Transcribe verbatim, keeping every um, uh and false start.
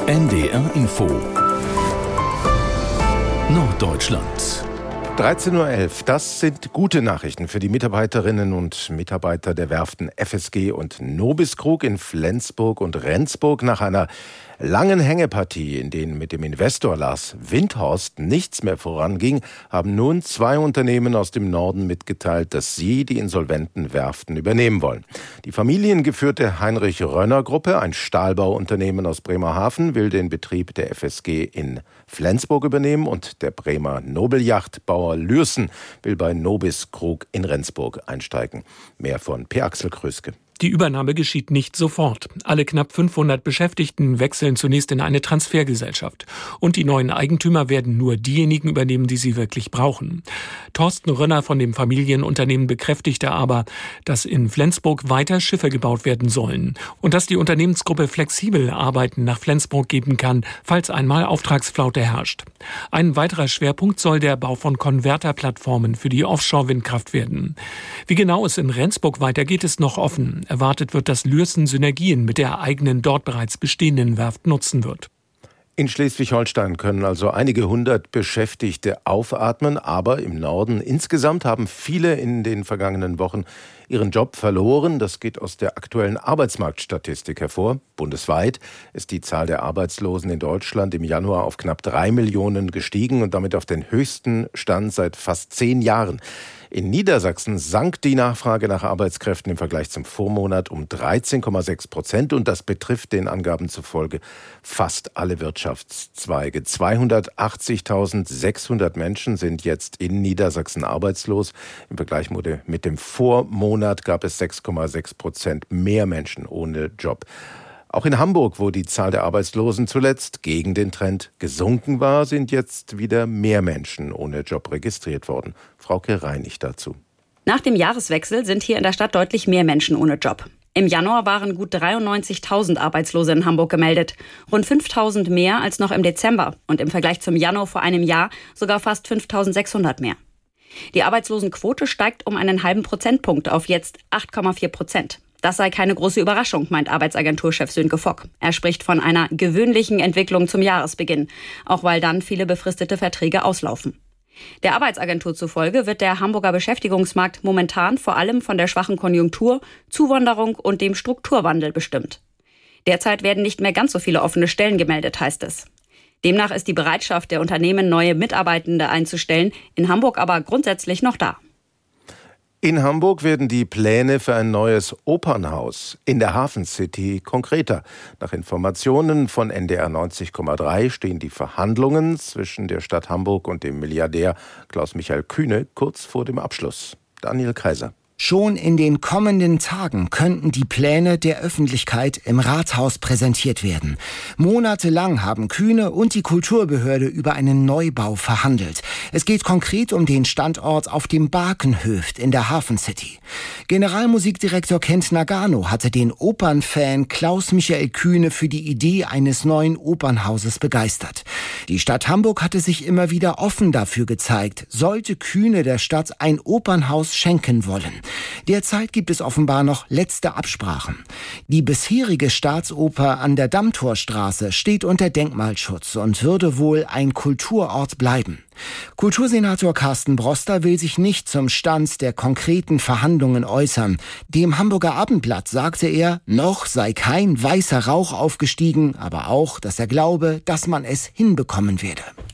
N D R Info Norddeutschland. dreizehn Uhr elf, das sind gute Nachrichten für die Mitarbeiterinnen und Mitarbeiter der Werften F S G und Nobiskrug in Flensburg und Rendsburg. Nach einer langen Hängepartie, in denen mit dem Investor Lars Windhorst nichts mehr voranging, haben nun zwei Unternehmen aus dem Norden mitgeteilt, dass sie die insolventen Werften übernehmen wollen. Die familiengeführte Heinrich-Rönner-Gruppe, ein Stahlbauunternehmen aus Bremerhaven, will den Betrieb der F S G in Flensburg übernehmen und der Bremer Nobelyachtbauer Lürssen will bei Nobiskrug in Rendsburg einsteigen. Mehr von P. Axel Kröske. Die Übernahme geschieht nicht sofort. Alle knapp fünfhundert Beschäftigten wechseln zunächst in eine Transfergesellschaft. Und die neuen Eigentümer werden nur diejenigen übernehmen, die sie wirklich brauchen. Thorsten Rönner von dem Familienunternehmen bekräftigte aber, dass in Flensburg weiter Schiffe gebaut werden sollen und dass die Unternehmensgruppe flexibel Arbeiten nach Flensburg geben kann, falls einmal Auftragsflaute herrscht. Ein weiterer Schwerpunkt soll der Bau von Konverterplattformen für die Offshore-Windkraft werden. Wie genau es in Rendsburg weitergeht, ist noch offen. Erwartet wird, dass Lürssen Synergien mit der eigenen dort bereits bestehenden Werft nutzen wird. In Schleswig-Holstein können also einige hundert Beschäftigte aufatmen, aber im Norden insgesamt haben viele in den vergangenen Wochen ihren Job verloren. Das geht aus der aktuellen Arbeitsmarktstatistik hervor. Bundesweit ist die Zahl der Arbeitslosen in Deutschland im Januar auf knapp drei Millionen gestiegen und damit auf den höchsten Stand seit fast zehn Jahren. In Niedersachsen sank die Nachfrage nach Arbeitskräften im Vergleich zum Vormonat um dreizehn Komma sechs Prozent und das betrifft den Angaben zufolge fast alle Wirtschaftszweige. zweihundertachtzigtausendsechshundert Menschen sind jetzt in Niedersachsen arbeitslos. Im Vergleich mit dem Vormonat gab es sechs Komma sechs Prozent mehr Menschen ohne Job. Auch in Hamburg, wo die Zahl der Arbeitslosen zuletzt gegen den Trend gesunken war, sind jetzt wieder mehr Menschen ohne Job registriert worden. Frauke Reinig dazu. Nach dem Jahreswechsel sind hier in der Stadt deutlich mehr Menschen ohne Job. Im Januar waren gut dreiundneunzigtausend Arbeitslose in Hamburg gemeldet. Rund fünftausend mehr als noch im Dezember und im Vergleich zum Januar vor einem Jahr sogar fast fünftausendsechshundert mehr. Die Arbeitslosenquote steigt um einen halben Prozentpunkt auf jetzt acht Komma vier Prozent. Das sei keine große Überraschung, meint Arbeitsagenturchef Sönke Fock. Er spricht von einer gewöhnlichen Entwicklung zum Jahresbeginn, auch weil dann viele befristete Verträge auslaufen. Der Arbeitsagentur zufolge wird der Hamburger Beschäftigungsmarkt momentan vor allem von der schwachen Konjunktur, Zuwanderung und dem Strukturwandel bestimmt. Derzeit werden nicht mehr ganz so viele offene Stellen gemeldet, heißt es. Demnach ist die Bereitschaft der Unternehmen, neue Mitarbeitende einzustellen, in Hamburg aber grundsätzlich noch da. In Hamburg werden die Pläne für ein neues Opernhaus in der Hafen City konkreter. Nach Informationen von N D R neunzig Komma drei stehen die Verhandlungen zwischen der Stadt Hamburg und dem Milliardär Klaus-Michael Kühne kurz vor dem Abschluss. Daniel Kaiser. Schon in den kommenden Tagen könnten die Pläne der Öffentlichkeit im Rathaus präsentiert werden. Monatelang haben Kühne und die Kulturbehörde über einen Neubau verhandelt. Es geht konkret um den Standort auf dem Barkenhöft in der Hafen City. Generalmusikdirektor Kent Nagano hatte den Opernfan Klaus-Michael Kühne für die Idee eines neuen Opernhauses begeistert. Die Stadt Hamburg hatte sich immer wieder offen dafür gezeigt, sollte Kühne der Stadt ein Opernhaus schenken wollen. Derzeit gibt es offenbar noch letzte Absprachen. Die bisherige Staatsoper an der Dammtorstraße steht unter Denkmalschutz und würde wohl ein Kulturort bleiben. Kultursenator Carsten Broster will sich nicht zum Stand der konkreten Verhandlungen äußern. Dem Hamburger Abendblatt sagte er, noch sei kein weißer Rauch aufgestiegen, aber auch, dass er glaube, dass man es hinbekommen werde.